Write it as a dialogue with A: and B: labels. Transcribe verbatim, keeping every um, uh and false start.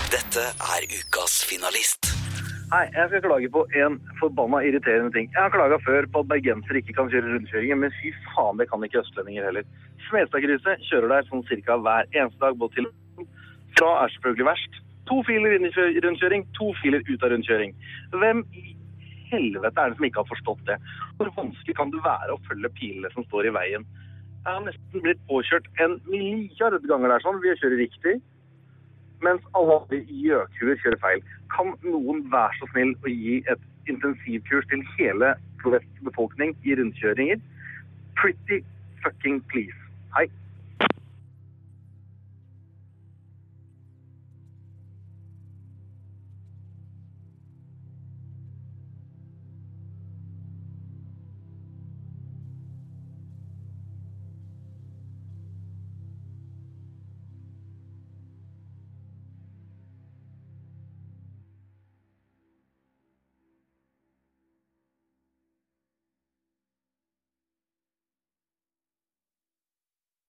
A: Dette er ukas finalist.
B: Hei, jeg skal klage på en forbanna irriterende ting. Jeg har klaget før på at bergensere ikke kan kjøre rundkjøringer, men fy faen, det kan ikke østlendinger heller. Smestadkrysset kjører der sånn cirka hver eneste dag, både til fra er selvfølgelig verst. To filer inn i rundkjøring, to filer ut av rundkjøring. Hvem i helvete er det som ikke har forstått det? Hvor vanskelig kan det være å følge pilene som står i veien? Jeg har nesten blitt påkjørt en milliard ganger der sånn, vi kjører riktig, mens alle gjøkuer kjører feil. Kan noen være så snill å gi et intensivkurs til hele befolkning i rundkjøringer? Pretty fucking please. Hei.